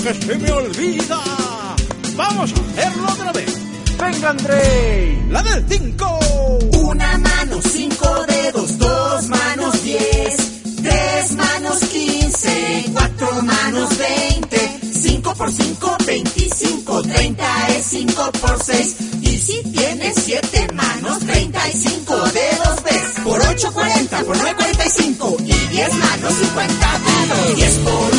que se me olvida. Vamos a hacerlo otra vez. ¡Venga, André! La del 5. Una mano, 5 dedos, 2 manos, 10, 3 manos, 15, 4 manos, 20, 5 por 5, 25, 30 es 5 por 6. Y si tienes 7 manos, 35 dedos ves. Por 8, 40, por 9, 45. Y 10 manos, 50 dedos. 10 por